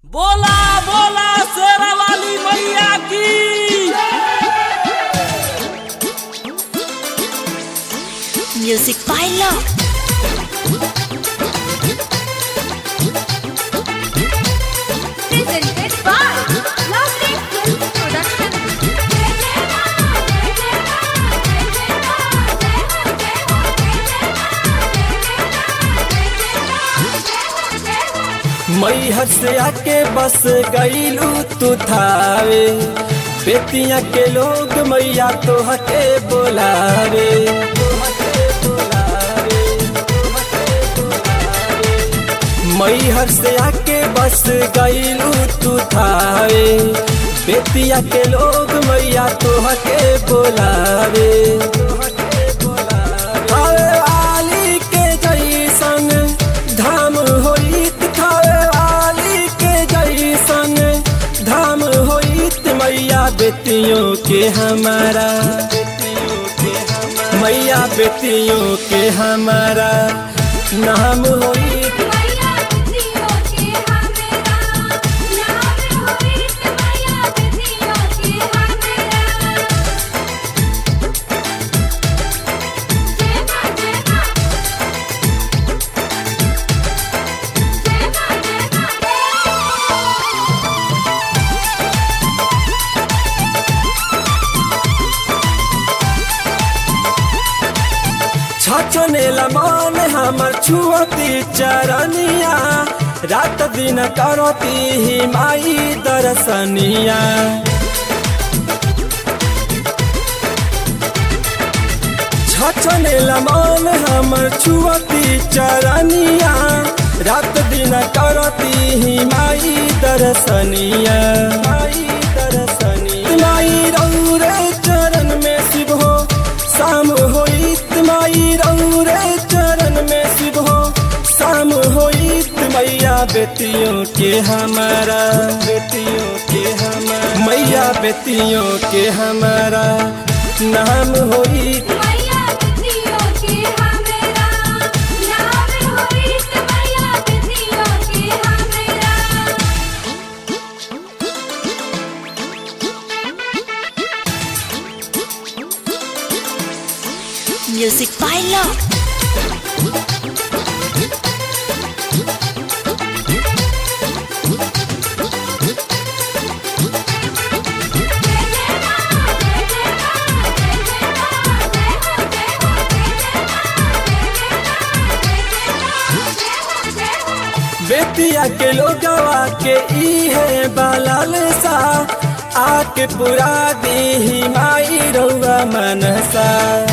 बोला बोला शेरा वाली मैया की। Music by love. Presented by Lovely Film Production. Maihar से आके बस गईलू तू थावे, बेतिया के लोग मैया तो हके बोलावे। मैहर से आके बस गईलू तू थावे, बेतिया के लोग मैया तो हके बोलावे। थावे वाली के जैसन धाम होइत, थावे वाली के जैसन धाम होइत, मैया बेटियों के हमारा, मैया बेटियों के हमारा नाम होइत। छछनेला मन हमर छुअती चरनिया, रात दिन करती ही माई दर्शनिया। छछनेला मन हमर छुअती चरनिया, रात दिन करती ही माई दर्शनिया। माई रौरे चरण में शिव हो शाम होइत, माई रौरे चरण में शिव हो शाम होइत, मैया बेटियों के हमारा, मैया बेटियों के हमारा नाम होइत। Music by love. बेतिया के लोगवा के ई है बालाल सा, आके पुरा दी माई रउआ मनसा।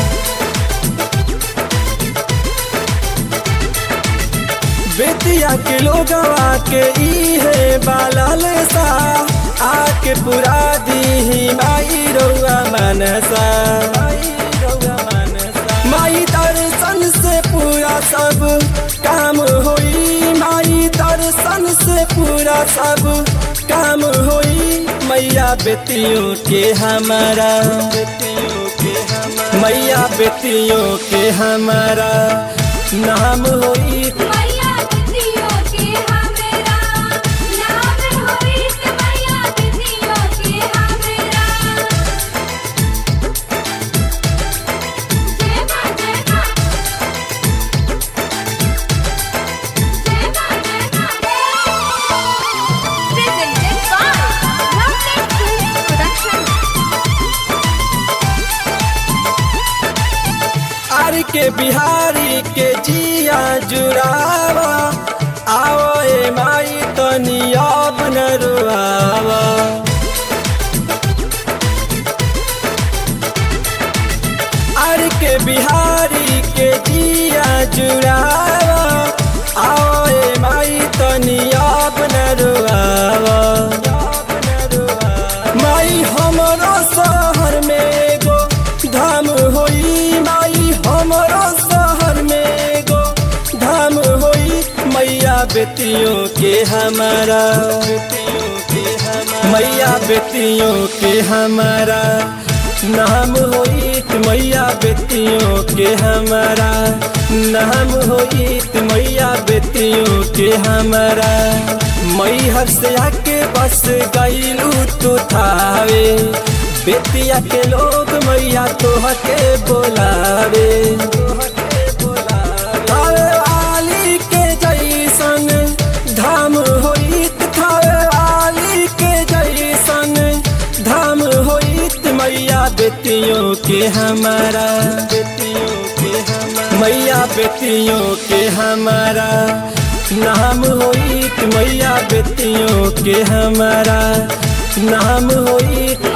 बेतिया के लोगवा के ई है बालाल सा, आके पुरा दी माई रउआ मनसा। माई दर्शन से पूरा सब काम होई, माई दर्शन से पूरा सब काम होई, मैया बेटियों के हमारा, मैया बेटियों के हमारा नाम होई। के बिहारी के जिया जुड़ावा, आओ ए माई तनी अब न रुआवा। आर के बिहारी के जिया जुड़ावा, आओ ए माई तनी अब न रुआवा। माई हमरो शहर में एगो धाम होई, माई हमरो शहर में एगो धाम होई, मैया बेटियों के हमारा, मैया बेटियों के हमारा नाम होइत मैया बेटियों के हमारा, नाम होइत मैया बेटियों के हमारा। मैहर से आके बस गईलू तू थावे, बेटिया के लोग मैया तोहके बोलावे। थावे वाली के जैसन धाम होइत, थावे वाली के जैसन धाम होइत मैया बेटियों के हमारा, मैया बेटियों के हमारा। नाम होइत मैया बेटियों के हमारा, नाम होइत